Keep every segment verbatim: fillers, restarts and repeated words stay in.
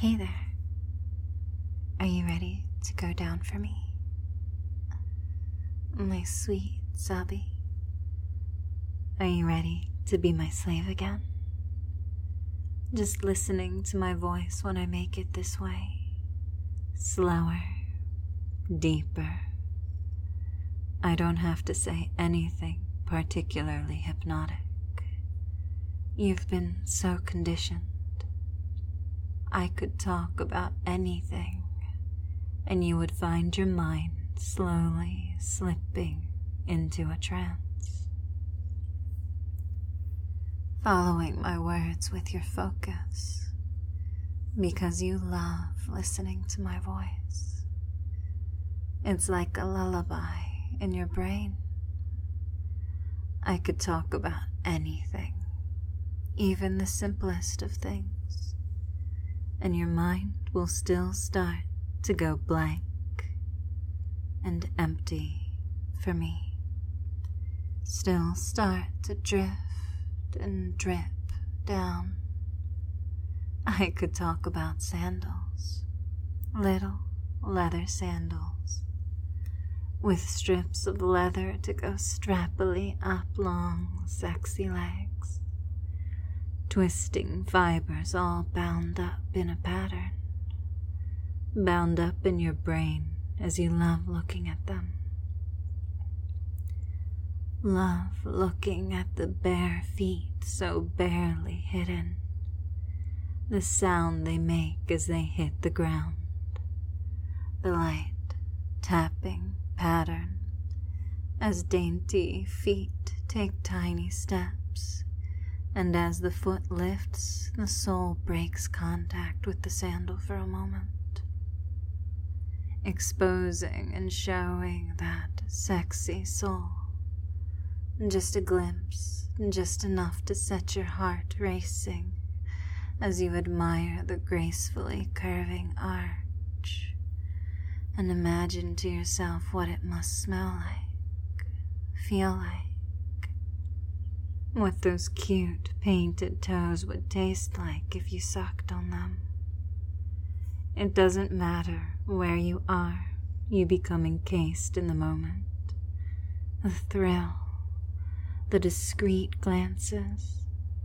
Hey there. Are you ready to go down for me? My sweet Sabi. Are you ready to be my slave again? Just listening to my voice when I make it this way. Slower, deeper. I don't have to say anything particularly hypnotic. You've been so conditioned. I could talk about anything, and you would find your mind slowly slipping into a trance. Following my words with your focus, because you love listening to my voice. It's like a lullaby in your brain. I could talk about anything, even the simplest of things, and your mind will still start to go blank and empty for me. Still start to drift and drip down. I could talk about sandals, little leather sandals, with strips of leather to go strappily up long, sexy legs, twisting fibers all bound up in a pattern, bound up in your brain as you love looking at them. Love looking at the bare feet so barely hidden, the sound they make as they hit the ground, the light tapping pattern as dainty feet take tiny steps, and as the foot lifts, the sole breaks contact with the sandal for a moment, exposing and showing that sexy sole. Just a glimpse, just enough to set your heart racing as you admire the gracefully curving arch and imagine to yourself what it must smell like, feel like, what those cute painted toes would taste like if you sucked on them. It doesn't matter where you are, you become encased in the moment. The thrill, the discreet glances.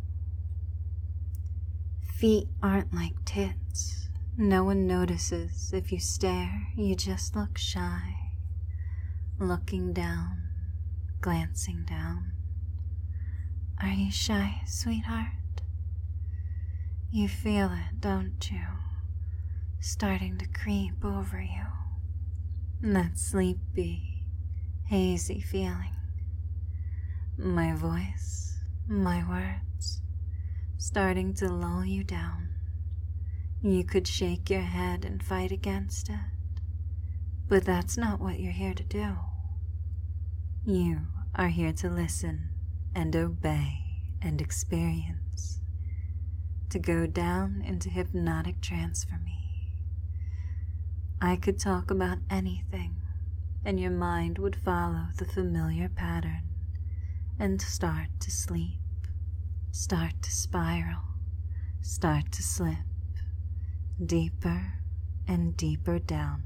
Feet aren't like tits. No one notices if you stare, you just look shy, looking down, glancing down. Are you shy, sweetheart? You feel it, don't you? Starting to creep over you. That sleepy, hazy feeling. My voice, my words, starting to lull you down. You could shake your head and fight against it, but that's not what you're here to do. You are here to listen and obey and experience, to go down into hypnotic trance for me. I could talk about anything, and your mind would follow the familiar pattern and start to sleep, start to spiral, start to slip, deeper and deeper down.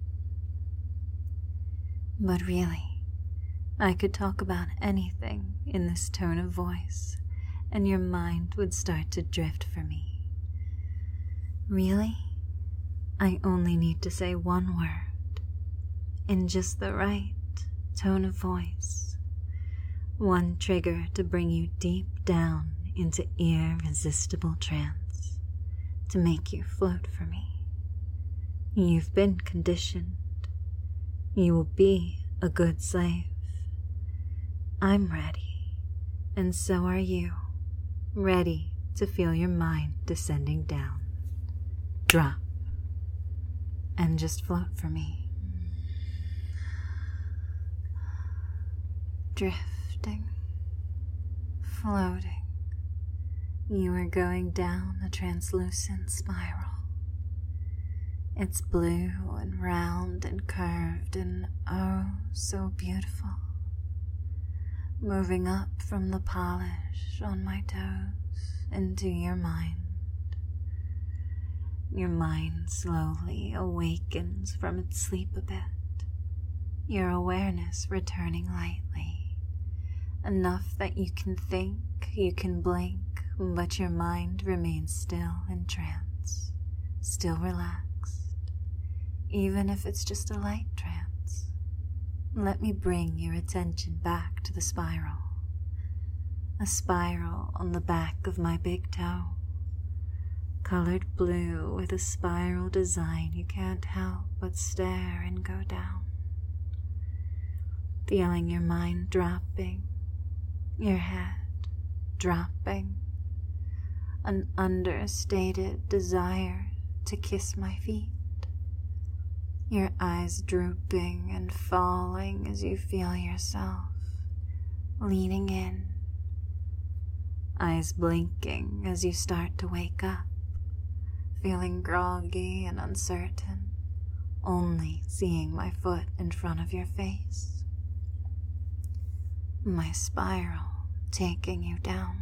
But really, I could talk about anything in this tone of voice, and your mind would start to drift for me. Really, I only need to say one word, in just the right tone of voice, one trigger to bring you deep down into irresistible trance, to make you float for me. You've been conditioned. You will be a good slave. I'm ready, and so are you, ready to feel your mind descending down. Drop, and just float for me. Drifting, floating. You are going down a translucent spiral. It's blue and round and curved and oh, so beautiful. Moving up from the polish on my toes into your mind. your mind slowly awakens from its sleep a bit, your awareness returning lightly, enough that you can think, you can blink, but your mind remains still in trance, still relaxed, even if it's just a light trance. Let me bring your attention back to the spiral, a spiral on the back of my big toe, colored blue with a spiral design you can't help but stare and go down, feeling your mind dropping, your head dropping, an understated desire to kiss my feet, your eyes drooping and falling as you feel yourself leaning in, eyes blinking as you start to wake up, feeling groggy and uncertain, only seeing my foot in front of your face. My spiral taking you down.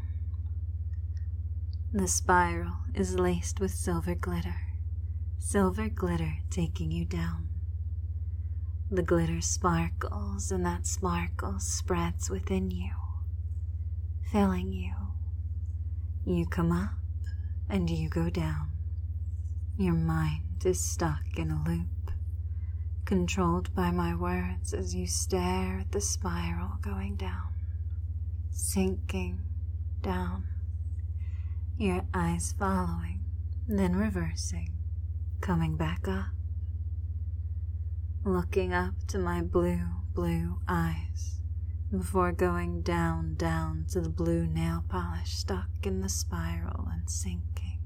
The spiral is laced with silver glitter, silver glitter taking you down. The glitter sparkles and that sparkle spreads within you, filling you. You come up and you go down. Your mind is stuck in a loop, controlled by my words as you stare at the spiral going down, sinking down, your eyes following, then reversing, coming back up, looking up to my blue, blue eyes, before going down, down to the blue nail polish stuck in the spiral and sinking,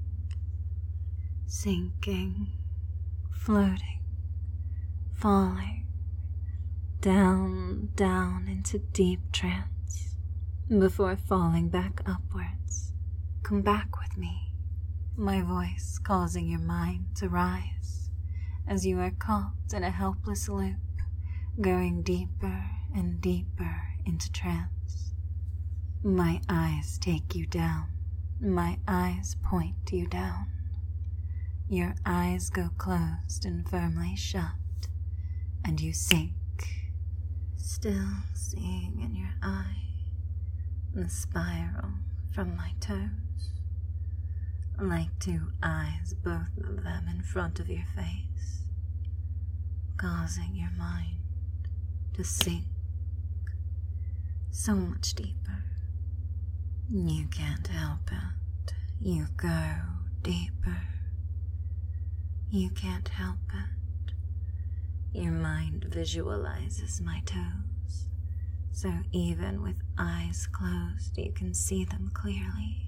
sinking, floating, falling, down, down into deep trance, before falling back upwards. Come back with me, my voice causing your mind to rise, as you are caught in a helpless loop, going deeper and deeper into trance. My eyes take you down, my eyes point you down. Your eyes go closed and firmly shut, and you sink, still seeing in your eye the spiral from my toes, like two eyes, both of them in front of your face, causing your mind to sink so much deeper. You can't help it. You go deeper. You can't help it. Your mind visualizes my toes, so even with eyes closed, you can see them clearly.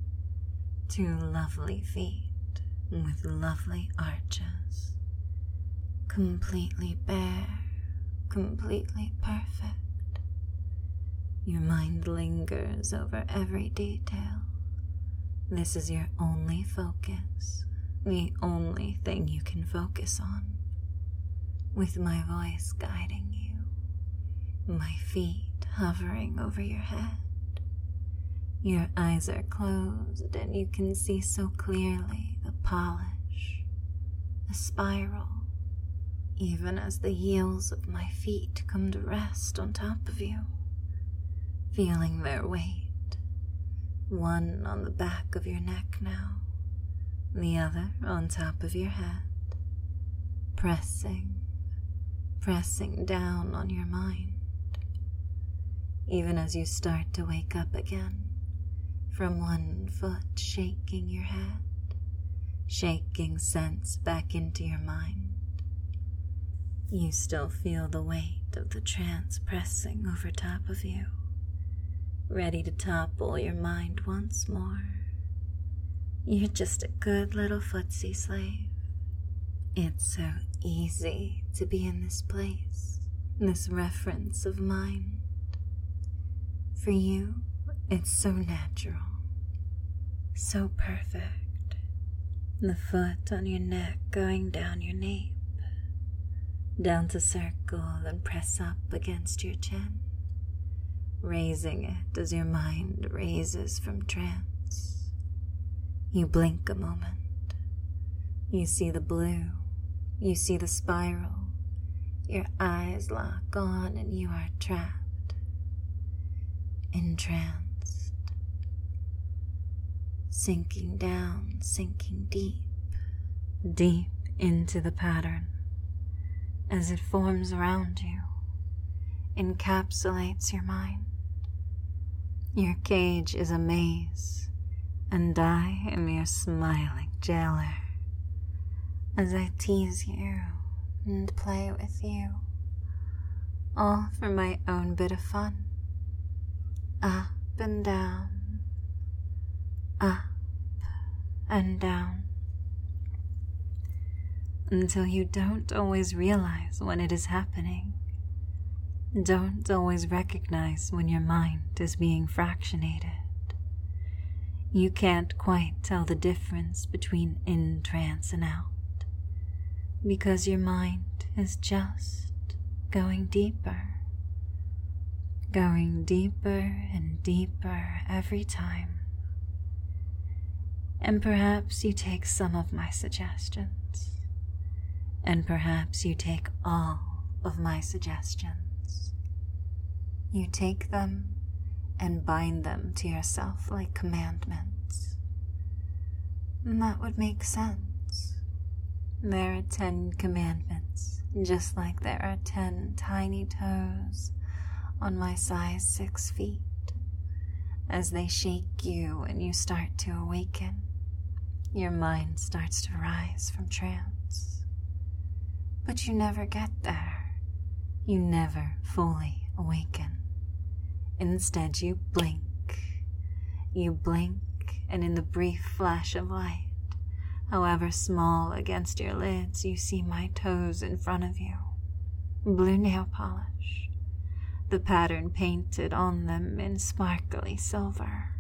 Two lovely feet with lovely arches, completely bare, completely perfect. Your mind lingers over every detail. This is your only focus, the only thing you can focus on, with my voice guiding you, my feet hovering over your head. Your eyes are closed and you can see so clearly the polish, the spiral, even as the heels of my feet come to rest on top of you, feeling their weight, one on the back of your neck now, the other on top of your head, pressing, pressing down on your mind, even as you start to wake up again from one foot shaking your head, shaking sense back into your mind. You still feel the weight of the trance pressing over top of you, ready to topple your mind once more. You're just a good little footsie slave. It's so easy to be in this place, this reference of mind. For you, it's so natural, so perfect. The foot on your neck going down your nape, down to circle and press up against your chin, raising it as your mind raises from trance. You blink a moment, You see the blue, you see the spiral, your eyes lock on and you are trapped, entranced, sinking down, sinking deep, deep into the pattern as it forms around you, encapsulates your mind. Your cage is a maze, and I am your smiling jailer as I tease you and play with you, all for my own bit of fun. Up and down, up and down, until you don't always realize when it is happening. Don't always recognize when your mind is being fractionated. You can't quite tell the difference between in trance and out, because your mind is just going deeper, going deeper and deeper every time. And perhaps you take some of my suggestions, and perhaps you take all of my suggestions. You take them and bind them to yourself like commandments. And that would make sense. There are ten commandments, just like there are ten tiny toes on my size six feet. As they shake you and you start to awaken, your mind starts to rise from trance. But you never get there. You never fully awaken. Instead, you blink. You blink, and in the brief flash of light, however small against your lids, you see my toes in front of you. Blue nail polish, the pattern painted on them in sparkly silver.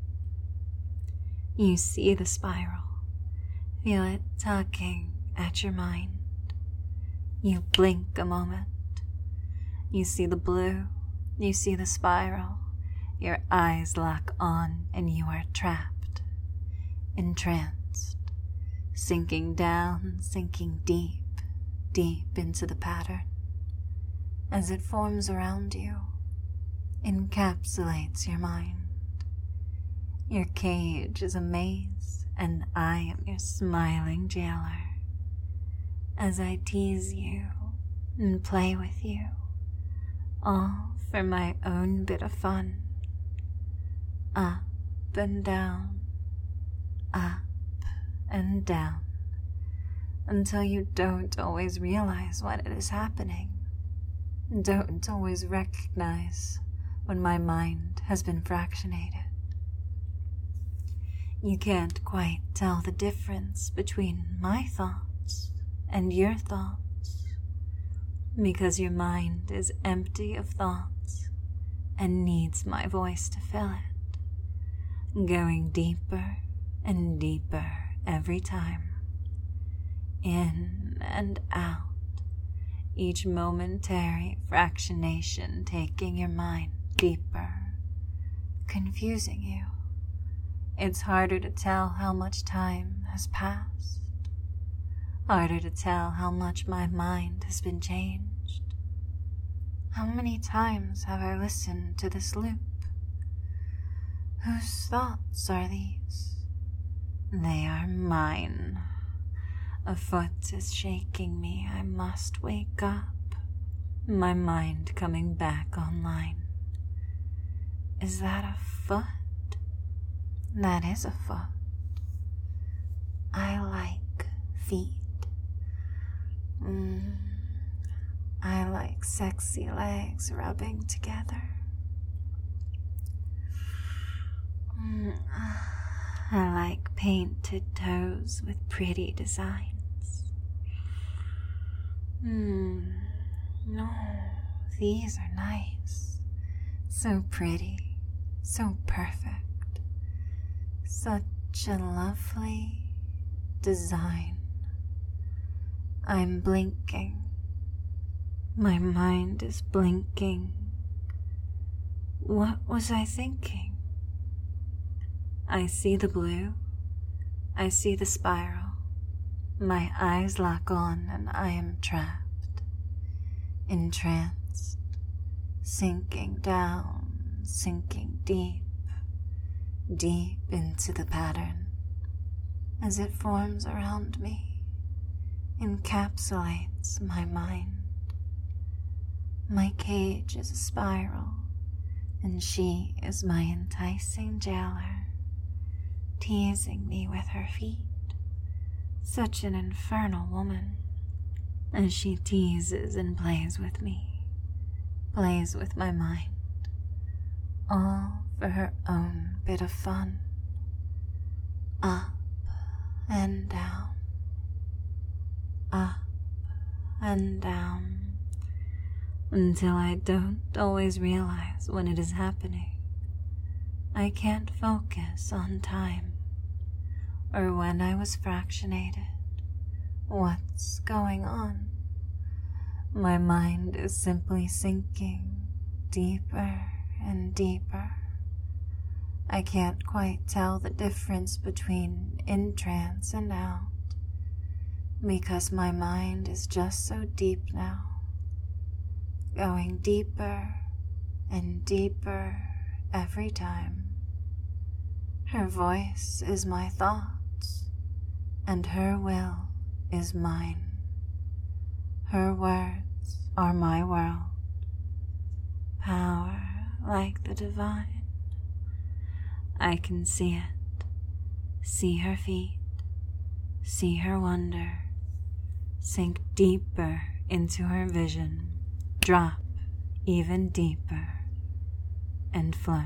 You see the spiral, feel it tugging at your mind. You blink a moment. You see the blue, you see the spiral. Your eyes lock on and you are trapped, entranced, sinking down, sinking deep, deep into the pattern. As it forms around you, encapsulates your mind. Your cage is a maze, and I am your smiling jailer. As I tease you and play with you, all for my own bit of fun. Up and down, up and down, until you don't always realize when it is happening. Don't always recognize when my mind has been fractionated. You can't quite tell the difference between my thoughts and your thoughts, because your mind is empty of thoughts and needs my voice to fill it, going deeper and deeper every time, in and out, each momentary fractionation taking your mind deeper, confusing you. It's harder to tell how much time has passed, harder to tell how much my mind has been changed. How many times have I listened to this loop? Whose thoughts are these? They are mine. A foot is shaking me. I must wake up. My mind coming back online. Is that a foot? That is a foot. I like feet. Mm, I like sexy legs rubbing together. Mm, I like painted toes with pretty designs. Hmm, no, these are nice. So pretty, so perfect. Such a lovely design. I'm blinking. My mind is blinking. What was I thinking? I see the blue. I see the spiral. My eyes lock on and I am trapped, entranced, sinking down, sinking deep, deep into the pattern as it forms around me, encapsulates my mind. My cage is a spiral, and she is my enticing jailer, teasing me with her feet. Such an infernal woman, as she teases and plays with me, plays with my mind, all for her own bit of fun. Up and down, up and down, until I don't always realize when it is happening. I can't focus on time, or when I was fractionated. What's going on? My mind is simply sinking deeper and deeper. I can't quite tell the difference between in trance and out, because my mind is just so deep now, going deeper and deeper every time. Her voice is my thoughts, and her will is mine. Her words are my world. Power like the divine. I can see it, see her feet, see her wonder, sink deeper into her vision, drop even deeper, and float.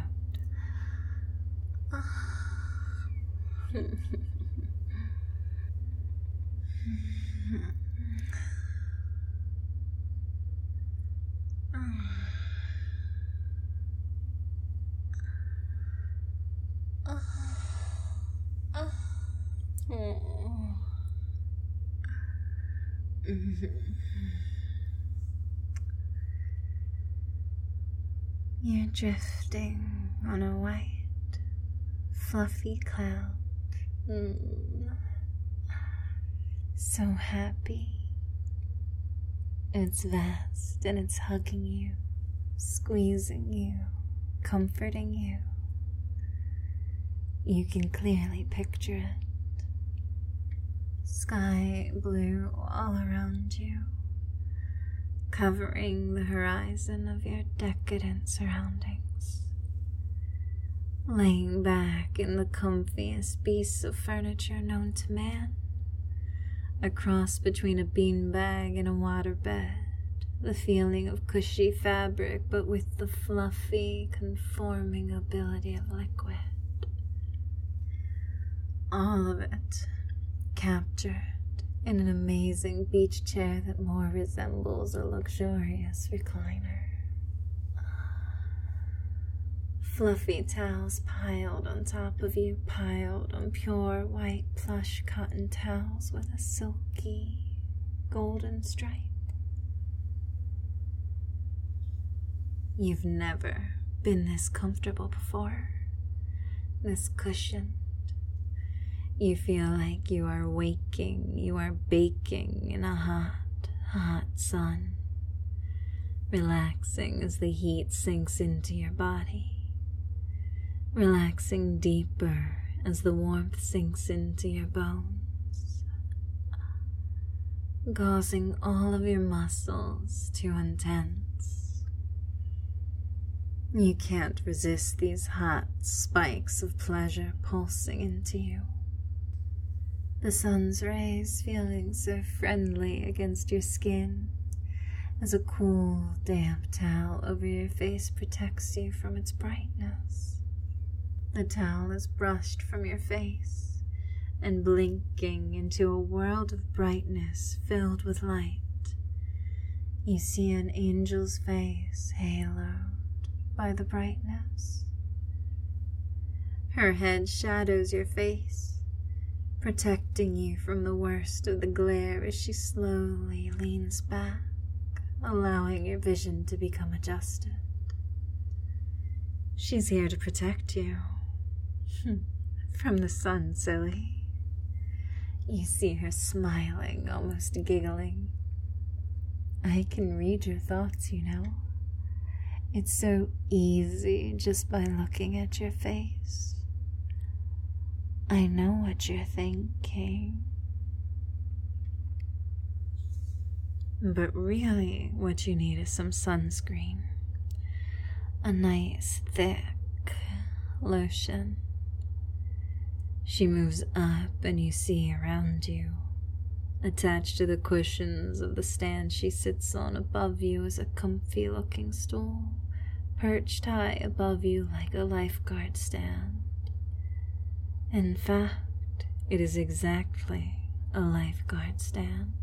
You're drifting on a white, fluffy cloud. Mm. So happy. It's vast and it's hugging you, squeezing you, comforting you. You can clearly picture it. Sky blue all around you, covering the horizon of your decadent surroundings. Laying back in the comfiest piece of furniture known to man, a cross between a beanbag and a waterbed, the feeling of cushy fabric but with the fluffy, conforming ability of liquid. All of it captured in an amazing beach chair that more resembles a luxurious recliner. Fluffy towels piled on top of you, piled on pure white plush cotton towels with a silky golden stripe. You've never been this comfortable before, this cushioned. You feel like you are waking, you are baking in a hot, hot sun, relaxing as the heat sinks into your body, relaxing deeper as the warmth sinks into your bones, causing all of your muscles to untense. You can't resist these hot spikes of pleasure pulsing into you. The sun's rays feeling so friendly against your skin as a cool, damp towel over your face protects you from its brightness. The towel is brushed from your face and blinking into a world of brightness filled with light. You see an angel's face haloed by the brightness. Her head shadows your face, protecting you from the worst of the glare as she slowly leans back, allowing your vision to become adjusted. She's here to protect you from the sun, silly. You see her smiling, almost giggling. I can read your thoughts, you know. It's so easy just by looking at your face. I know what you're thinking. But really, what you need is some sunscreen. A nice, thick lotion. She moves up and you see around you. Attached to the cushions of the stand she sits on above you is a comfy-looking stool, perched high above you like a lifeguard stand. In fact, it is exactly a lifeguard stand.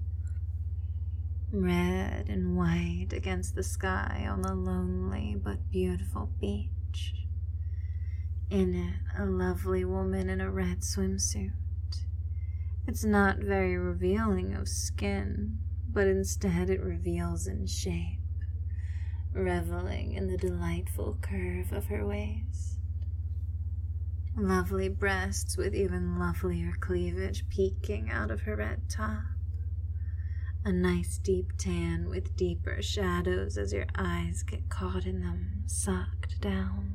Red and white against the sky on the lonely but beautiful beach. In it, a lovely woman in a red swimsuit. It's not very revealing of skin, but instead it reveals in shape, reveling in the delightful curve of her waist. Lovely breasts with even lovelier cleavage peeking out of her red top. A nice deep tan with deeper shadows as your eyes get caught in them, sucked down.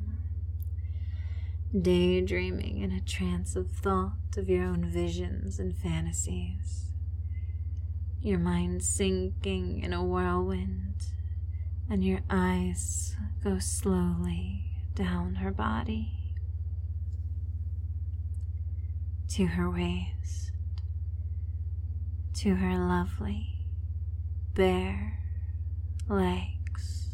Daydreaming in a trance of thought of your own visions and fantasies. Your mind sinking in a whirlwind, and your eyes go slowly down her body to her waist, to her lovely bare legs,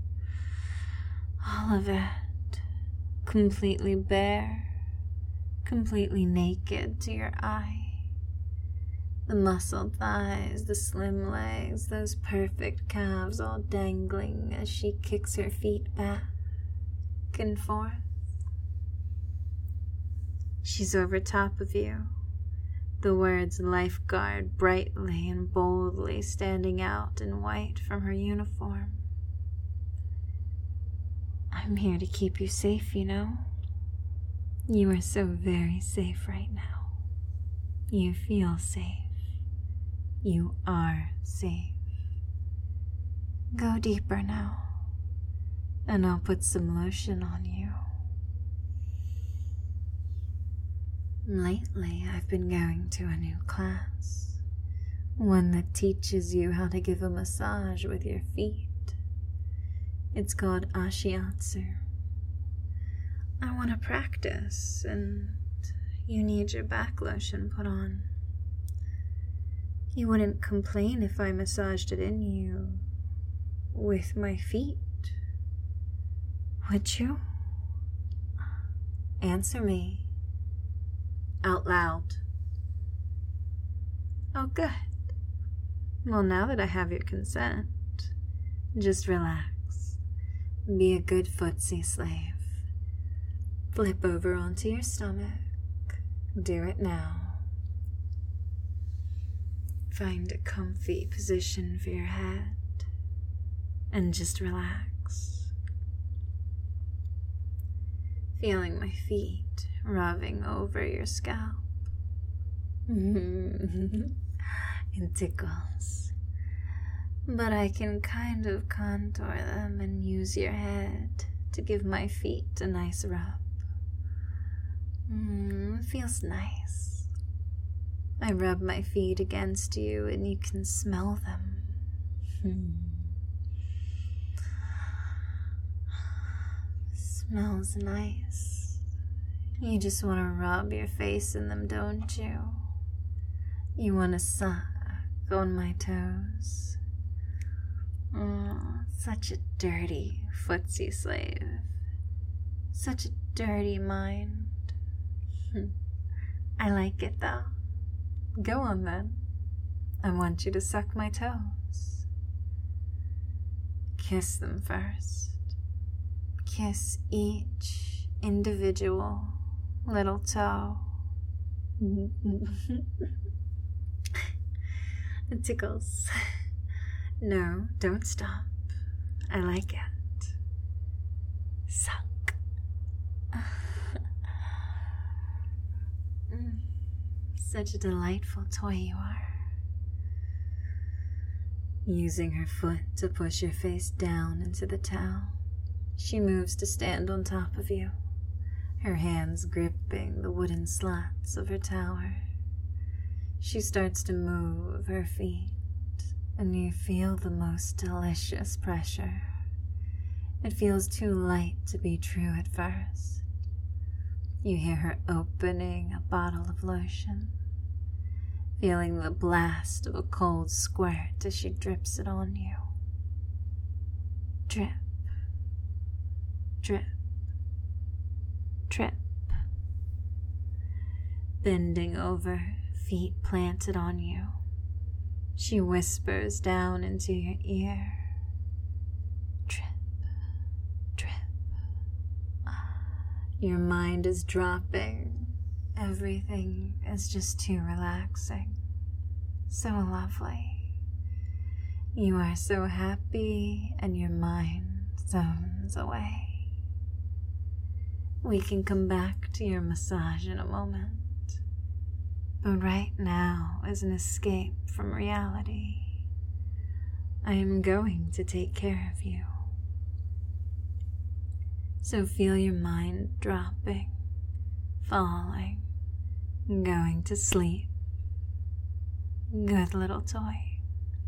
all of it completely bare, completely naked to your eye. The muscled thighs, the slim legs, those perfect calves all dangling as she kicks her feet back and forth. She's over top of you, the words lifeguard brightly and boldly standing out in white from her uniform. I'm here to keep you safe, you know. You are so very safe right now. You feel safe. You are safe. Go deeper now, and I'll put some lotion on you. Lately, I've been going to a new class, one that teaches you how to give a massage with your feet. It's called Ashiatsu. I want to practice, and you need your back lotion put on. You wouldn't complain if I massaged it in you with my feet, would you? Answer me. Out loud. Oh, good. Well, now that I have your consent, just relax. Be a good footsie slave. Flip over onto your stomach. Do it now. Find a comfy position for your head and just relax. Feeling my feet rubbing over your scalp. It tickles. But I can kind of contour them and use your head to give my feet a nice rub. Mm, feels nice. I rub my feet against you and you can smell them. Hmm. Smells nice. You just want to rub your face in them, don't you? You want to suck on my toes. Oh, such a dirty footsie slave. Such a dirty mind. I like it though. Go on then. I want you to suck my toes. Kiss them first. Kiss each individual little toe. It tickles. No, don't stop. I like it. Suck. such a delightful toy you are. Using her foot to push your face down into the towel, she moves to stand on top of you, her hands gripping the wooden slats of her tower. She starts to move her feet, and you feel the most delicious pressure. It feels too light to be true at first. You hear her opening a bottle of lotion, feeling the blast of a cold squirt as she drips it on you. Drip, drip, drip. Bending over, feet planted on you, she whispers down into your ear. Drip, drip. Your mind is dropping. Everything is just too relaxing. So lovely. You are so happy and your mind zones away. We can come back to your massage in a moment. But right now is an escape from reality. I am going to take care of you. So feel your mind dropping, falling, going to sleep. Good little toy.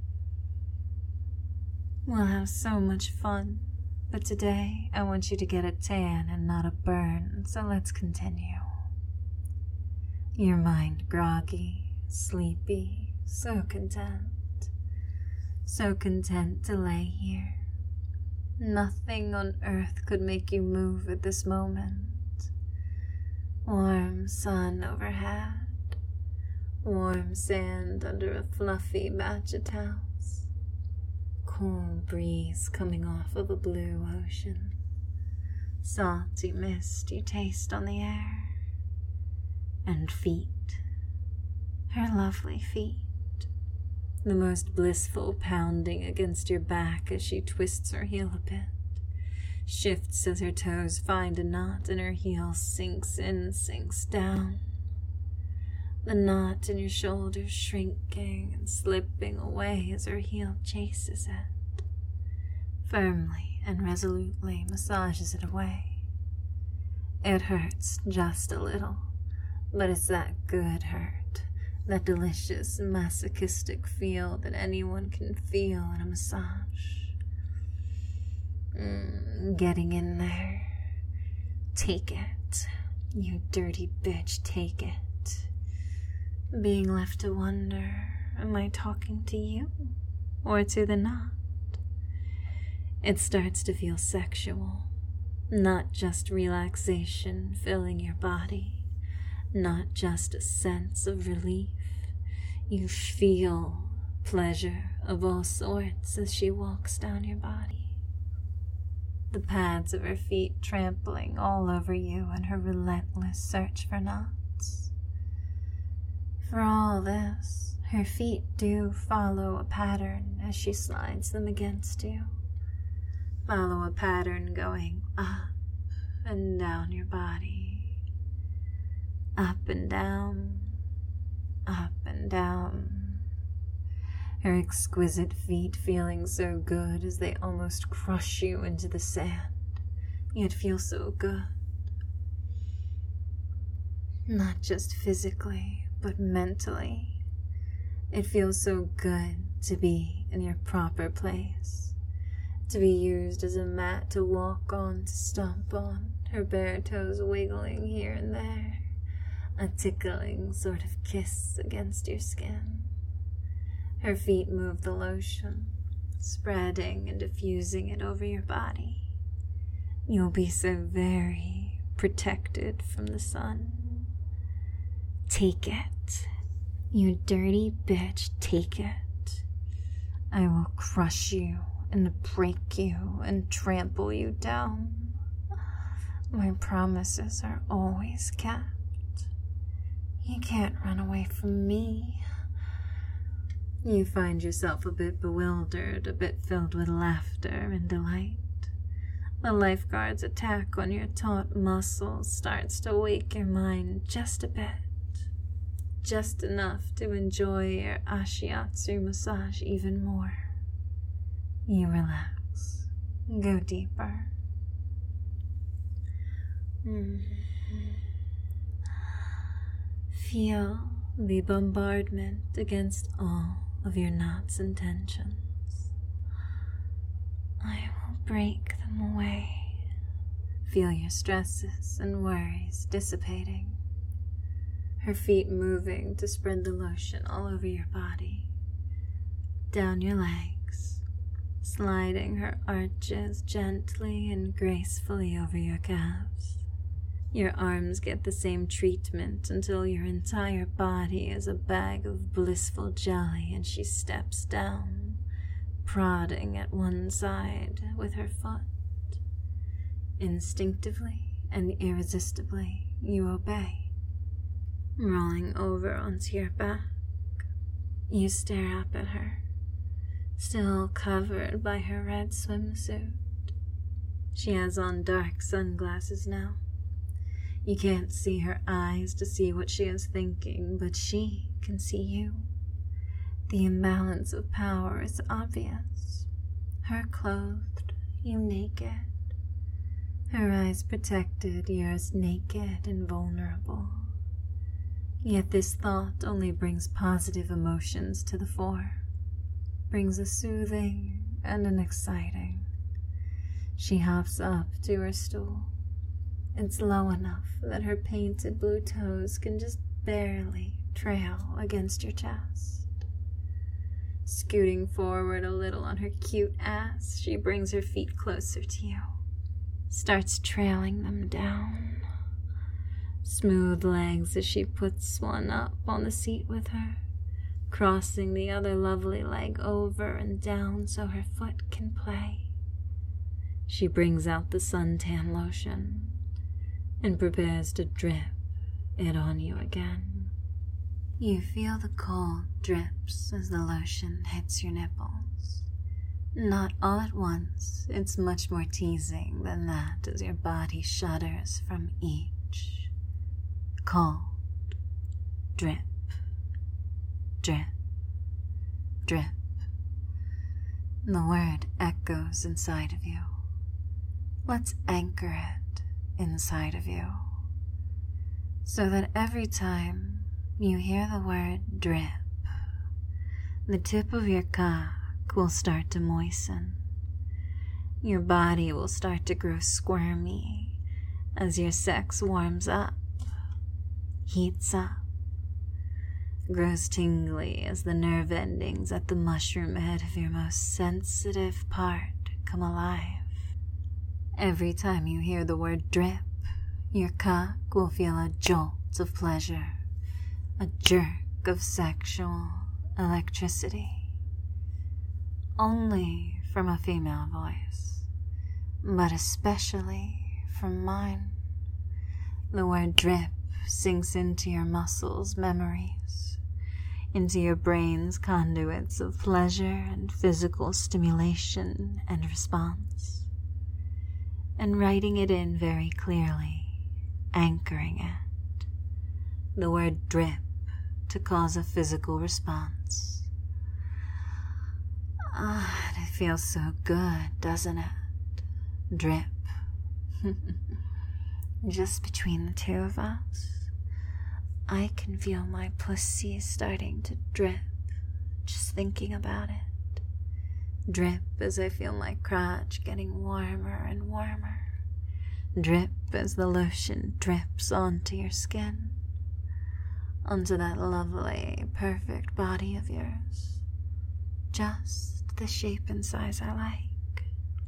We'll have so much fun, but today I want you to get a tan and not a burn, so let's continue. Your mind groggy, sleepy, so content, so content to lay here. Nothing on earth could make you move at this moment. Warm sun overhead, warm sand under a fluffy matcha towels, cool breeze coming off of a blue ocean, salty mist you taste on the air. And feet, her lovely feet, the most blissful pounding against your back as she twists her heel a bit, shifts as her toes find a knot and her heel sinks in, sinks down. The knot in your shoulder shrinking and slipping away as her heel chases it, firmly and resolutely massages it away. It hurts just a little. But it's that good hurt, that delicious masochistic feel that anyone can feel in a massage. Mm, getting in there. Take it. You dirty bitch, take it. Being left to wonder, am I talking to you or to the knot? It starts to feel sexual, not just relaxation filling your body. Not just a sense of relief. You feel pleasure of all sorts as she walks down your body. The pads of her feet trampling all over you in her relentless search for knots. For all this, her feet do follow a pattern as she slides them against you. Follow a pattern going up and down your body. Up and down, up and down. Her exquisite feet feeling so good as they almost crush you into the sand, yet feel so good. Not just physically, but mentally. It feels so good to be in your proper place, to be used as a mat to walk on, to stomp on, her bare toes wiggling here and there. A tickling sort of kiss against your skin. Her feet move the lotion, spreading and diffusing it over your body. You'll be so very protected from the sun. Take it. You dirty bitch, take it. I will crush you and break you and trample you down. My promises are always kept. You can't run away from me. You find yourself a bit bewildered, a bit filled with laughter and delight. The lifeguard's attack on your taut muscles starts to wake your mind just a bit. just enough to enjoy your ashiatsu massage even more. You relax, go deeper. Mm. Feel the bombardment against all of your knots and tensions. I will break them away. Feel your stresses and worries dissipating. Her feet moving to spread the lotion all over your body, down your legs, sliding her arches gently and gracefully over your calves. Your arms get the same treatment until your entire body is a bag of blissful jelly, and she steps down, prodding at one side with her foot. Instinctively and irresistibly, you obey. Rolling over onto your back, you stare up at her, still covered by her red swimsuit. She has on dark sunglasses now. You can't see her eyes to see what she is thinking, but she can see you. The imbalance of power is obvious. Her clothed, you naked. Her eyes protected, yours naked and vulnerable. Yet this thought only brings positive emotions to the fore, brings a soothing and an exciting. She hops up to her stool. It's low enough that her painted blue toes can just barely trail against your chest. Scooting forward a little on her cute ass, she brings her feet closer to you, starts trailing them down. Smooth legs as she puts one up on the seat with her, crossing the other lovely leg over and down so her foot can play. She brings out the suntan lotion and prepares to drip it on you again. You feel the cold drips as the lotion hits your nipples. Not all at once, it's much more teasing than that as your body shudders from each. Cold, drip, drip, drip. The word echoes inside of you. Let's anchor it inside of you, so that every time you hear the word drip, the tip of your cock will start to moisten. Your body will start to grow squirmy as your sex warms up, heats up, grows tingly as the nerve endings at the mushroom head of your most sensitive part come alive. Every time you hear the word drip, your cock will feel a jolt of pleasure, a jerk of sexual electricity. Only from a female voice, but especially from mine. The word drip sinks into your muscles' memories, into your brain's conduits of pleasure and physical stimulation and response. And writing it in very clearly, anchoring it, the word drip to cause a physical response. Ah, it feels so good, doesn't it? Drip. Just between the two of us, I can feel my pussy starting to drip, just thinking about it. Drip as I feel my crotch getting warmer and warmer. Drip as the lotion drips onto your skin, onto that lovely, perfect body of yours. Just the shape and size I like.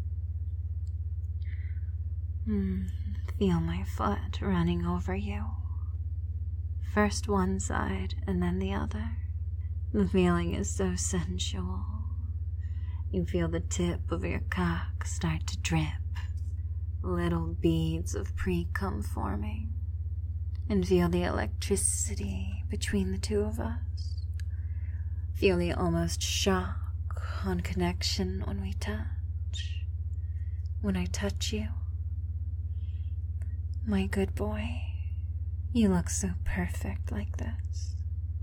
Mm, feel my foot running over you. First one side and then the other. The feeling is so sensual. You feel the tip of your cock start to drip, little beads of pre-cum forming, and feel the electricity between the two of us. Feel the almost shock on connection when we touch. When I touch you, my good boy, you look so perfect like this.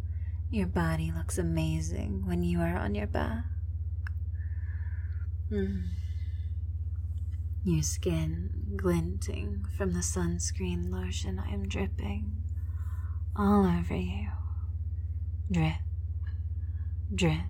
Your body looks amazing when you are on your back. Mm. Your skin glinting from the sunscreen lotion I am dripping all over you. Drip, drip,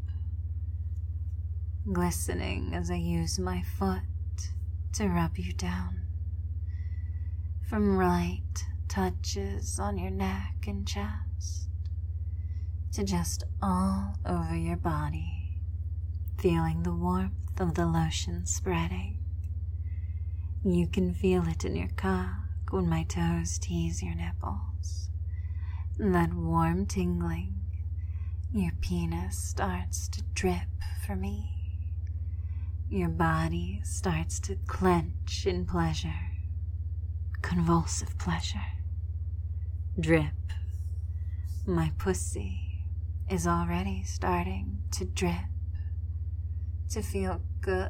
glistening as I use my foot to rub you down. From light touches on your neck and chest to just all over your body, feeling the warmth of the lotion spreading. You can feel it in your cock when my toes tease your nipples. That warm tingling, your penis starts to drip for me. Your body starts to clench in pleasure, convulsive pleasure. Drip. My pussy is already starting to drip, to feel good.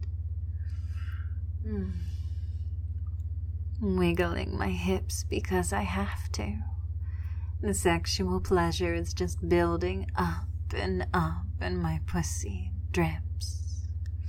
Mm. Wiggling my hips because I have to. The sexual pleasure is just building up and up, and my pussy drips.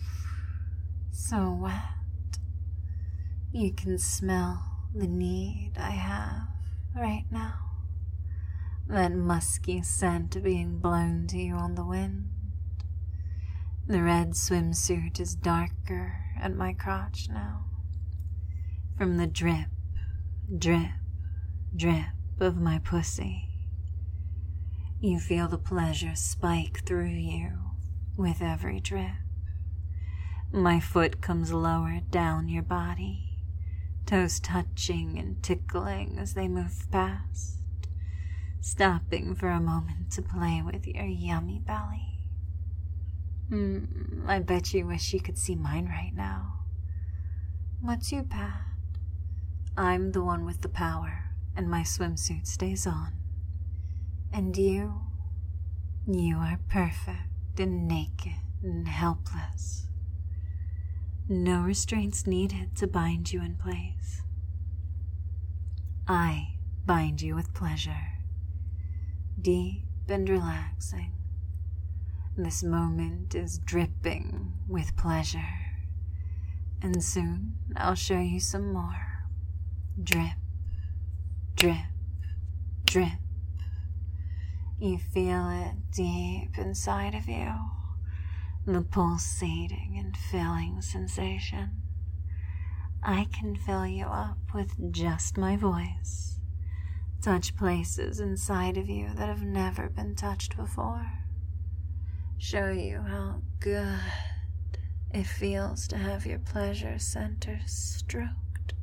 So wet. You can smell the need I have right now. That musky scent being blown to you on the wind. The red swimsuit is darker at my crotch now. From the drip, drip, drip of my pussy, you feel the pleasure spike through you with every drip. My foot comes lower down your body, toes touching and tickling as they move past, stopping for a moment to play with your yummy belly. Mm, I bet you wish you could see mine right now. What's your pad? I'm the one with the power, and my swimsuit stays on. And you, you are perfect and naked and helpless. No restraints needed to bind you in place. I bind you with pleasure, deep and relaxing. This moment is dripping with pleasure, and soon I'll show you some more. Drip, drip, drip. You feel it deep inside of you, the pulsating and filling sensation. I can fill you up with just my voice, touch places inside of you that have never been touched before, show you how good it feels to have your pleasure center stroked,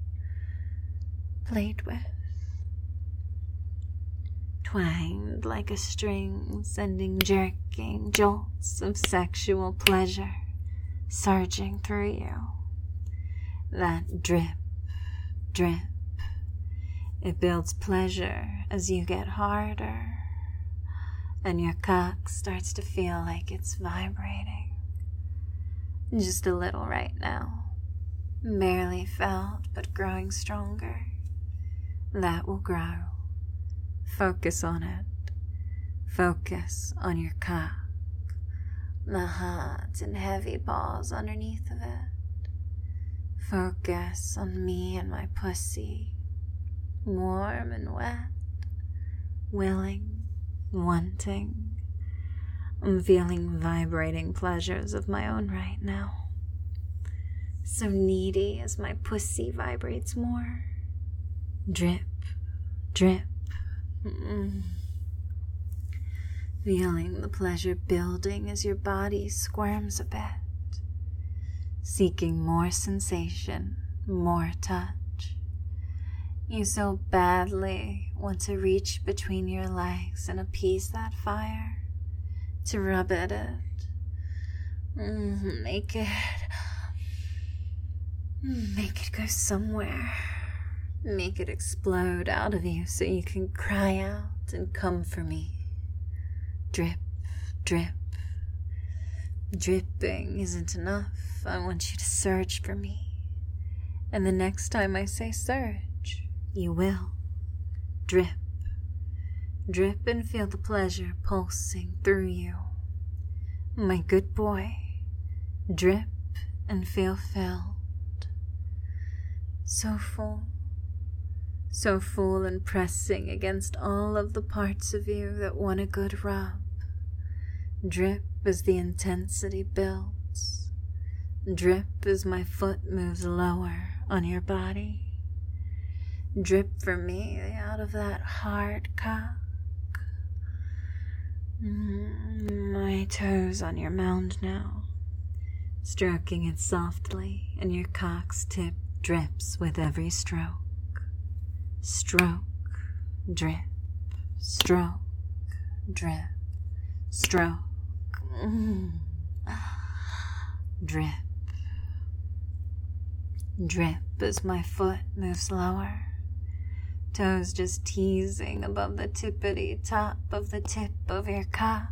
played with, twanged like a string, sending jerking jolts of sexual pleasure surging through you. That drip, drip, it builds pleasure as you get harder, and your cock starts to feel like it's vibrating. Just a little right now, barely felt but growing stronger. That will grow. Focus on it. Focus on your cock, the hot and heavy balls underneath of it. Focus on me and my pussy, warm and wet, willing, wanting. I'm feeling vibrating pleasures of my own right now. So needy as my pussy vibrates more. Drip, drip. Mm-mm. Feeling the pleasure building as your body squirms a bit, seeking more sensation, more touch. You so badly want to reach between your legs and appease that fire, to rub at it, mm, make it, make it go somewhere. Make it explode out of you so you can cry out and come for me. Drip, drip. Dripping isn't enough. I want you to surge for me. And the next time I say surge, you will. Drip, Drip and feel the pleasure pulsing through you. My good boy, drip and feel filled. So full, so full and pressing against all of the parts of you that want a good rub. Drip as the intensity builds. Drip as my foot moves lower on your body. Drip for me out of that hard cock. My toes on your mound now, stroking it softly, and your cock's tip drips with every stroke. Stroke, drip, stroke, drip, stroke, mm. Drip. Drip as my foot moves lower. Toes just teasing above the tippity top of the tip of your cock.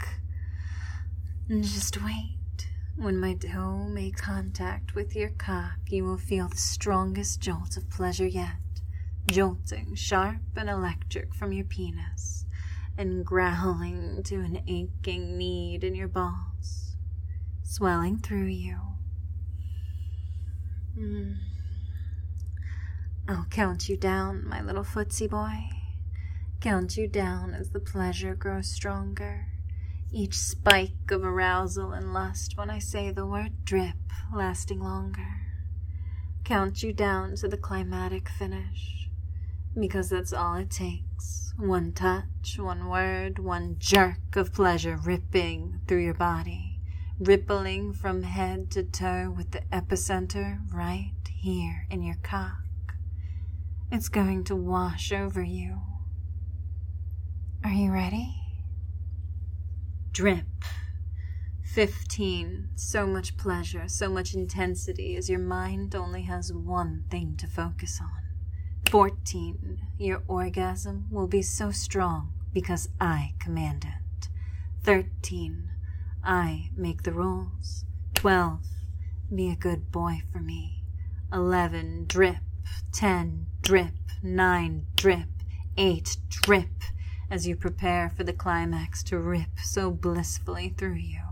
And just wait. When my toe makes contact with your cock, you will feel the strongest jolt of pleasure yet, jolting sharp and electric from your penis, and growling to an aching need in your balls, swelling through you. Mm. I'll count you down, my little footsie boy. Count you down as the pleasure grows stronger. Each spike of arousal and lust when I say the word drip, lasting longer. Count you down to the climatic finish, because that's all it takes. One touch, one word, one jerk of pleasure ripping through your body, rippling from head to toe with the epicenter right here in your cock. It's going to wash over you. Are you ready? Drip. Fifteen. So much pleasure, so much intensity as your mind only has one thing to focus on. Fourteen. Your orgasm will be so strong because I command it. Thirteen. I make the rules. Twelve. Be a good boy for me. Eleven. Drip. Ten. Drip. Nine. Drip. Eight. Drip. As you prepare for the climax to rip so blissfully through you.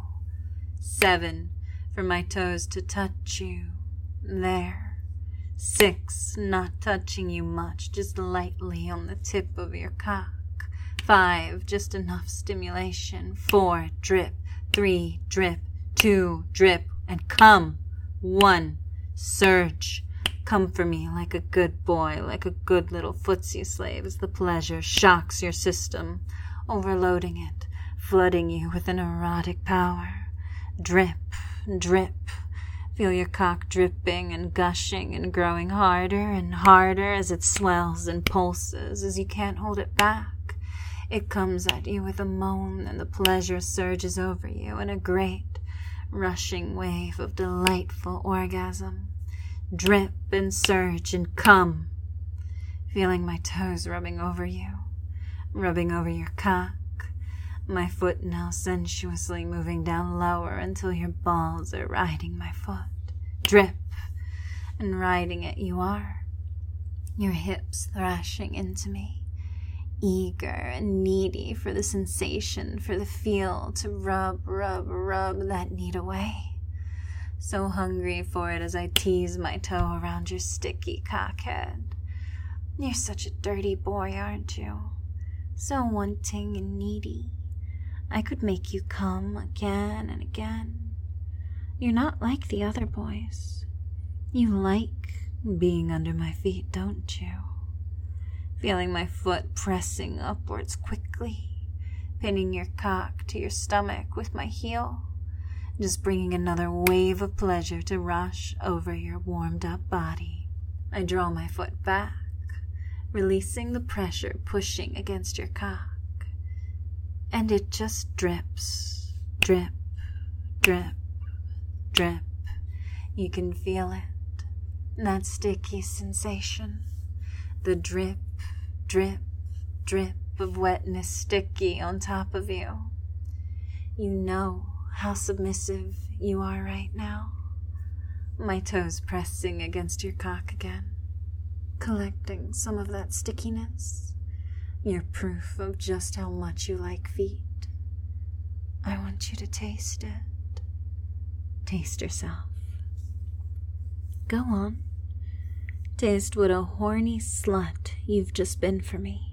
Seven, for my toes to touch you. There. Six, not touching you much, just lightly on the tip of your cock. Five, just enough stimulation. Four, drip. Three, drip. Two, drip. And come. One, surge. Come for me like a good boy, like a good little footsie slave as the pleasure shocks your system, overloading it, flooding you with an erotic power. Drip, drip. Feel your cock dripping and gushing and growing harder and harder as it swells and pulses as you can't hold it back. It comes at you with a moan and the pleasure surges over you in a great, rushing wave of delightful orgasm. Drip and surge and come, feeling my toes rubbing over you, rubbing over your cock, my foot now sensuously moving down lower until your balls are riding my foot. Drip, and riding it you are, your hips thrashing into me, eager and needy for the sensation, for the feel to rub, rub, rub that need away. So hungry for it as I tease my toe around your sticky cockhead. You're such a dirty boy, aren't you? So wanting and needy. I could make you come again and again. You're not like the other boys. You like being under my feet, don't you? Feeling my foot pressing upwards quickly, pinning your cock to your stomach with my heel. Just bringing another wave of pleasure to rush over your warmed-up body. I draw my foot back, releasing the pressure pushing against your cock. And it just drips, drip, drip, drip. You can feel it, that sticky sensation. The drip, drip, drip of wetness sticky on top of you. You know how submissive you are right now. My toes pressing against your cock again, collecting some of that stickiness. You're proof of just how much you like feet. I want you to taste it. Taste yourself. Go on. Taste what a horny slut you've just been for me.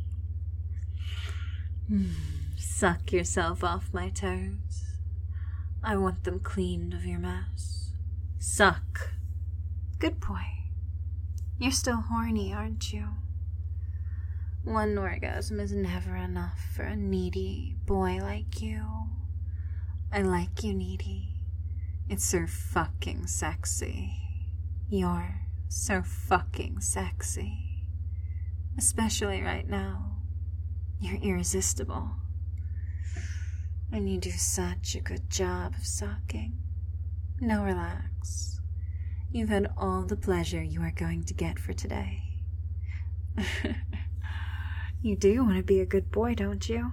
Mm, suck yourself off my toes. I want them cleaned of your mess. Suck. Good boy. You're still horny, aren't you? One orgasm is never enough for a needy boy like you. I like you, needy. It's so fucking sexy. You're so fucking sexy. Especially right now. You're irresistible. And you do such a good job of sucking. Now relax. You've had all the pleasure you are going to get for today. You do want to be a good boy, don't you?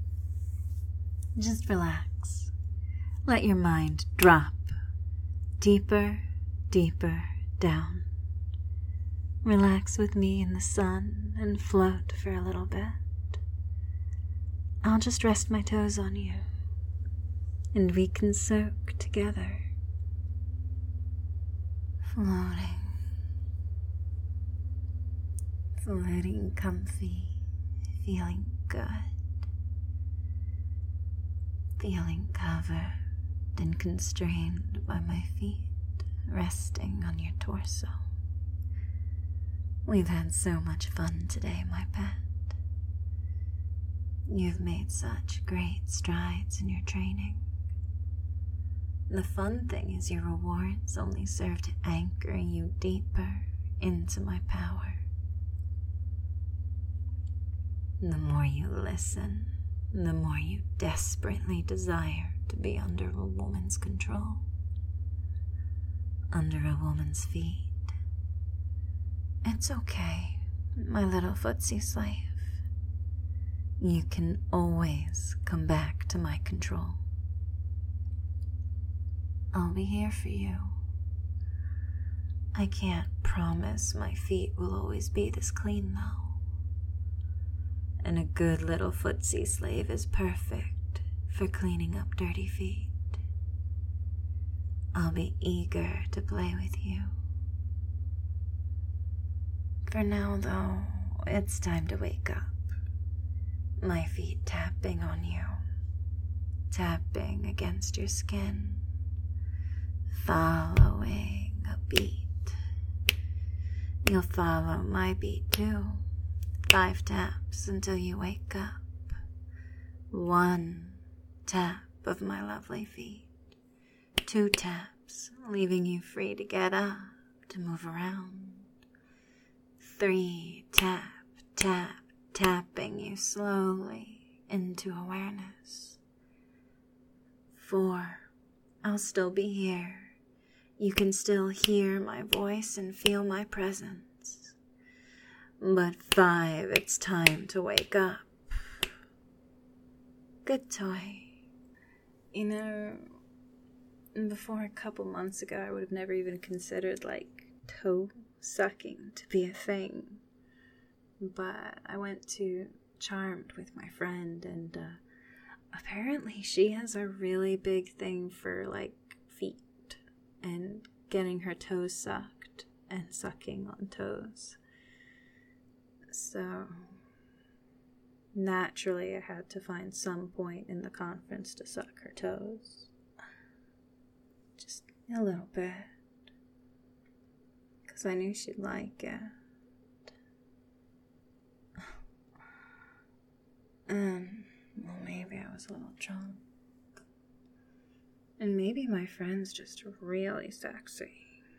Just relax. Let your mind drop deeper, deeper down. Relax with me in the sun and float for a little bit. I'll just rest my toes on you, and we can soak together. Floating. Floating comfy. Feeling good. Feeling covered and constrained by my feet resting on your torso. We've had so much fun today, my pet. You've made such great strides in your training. The fun thing is your rewards only serve to anchor you deeper into my power. The more you listen, the more you desperately desire to be under a woman's control, under a woman's feet. It's okay, my little footsie slave. You can always come back to my control. I'll be here for you. I can't promise my feet will always be this clean, though. And a good little footsie slave is perfect for cleaning up dirty feet. I'll be eager to play with you. For now, though, it's time to wake up. My feet tapping on you, tapping against your skin, following a beat. You'll follow my beat too. Five taps until you wake up. One tap of my lovely feet. Two taps, leaving you free to get up, to move around. Three tap, tap, tapping you slowly into awareness. Four, I'll still be here. You can still hear my voice and feel my presence. But five, it's time to wake up. Good toy. You know, before a couple months ago, I would have never even considered, like, toe sucking to be a thing. But I went to Charmed with my friend, and uh, apparently she has a really big thing for, like, feet and getting her toes sucked and sucking on toes. So, naturally, I had to find some point in the conference to suck her toes. Just a little bit. Because I knew she'd like it. And, well, maybe I was a little drunk. And maybe my friend's just really sexy.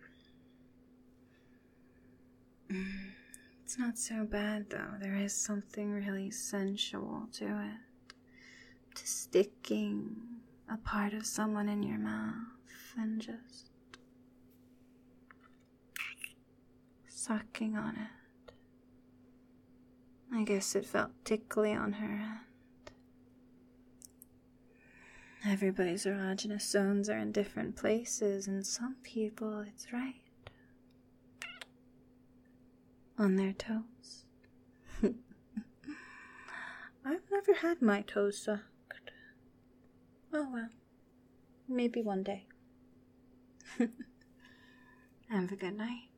It's not so bad, though. There is something really sensual to it. To sticking a part of someone in your mouth and just sucking on it. I guess it felt tickly on her end. Everybody's erogenous zones are in different places, and some people, it's right on their toes. I've never had my toes sucked. Oh well. Maybe one day. Have a good night.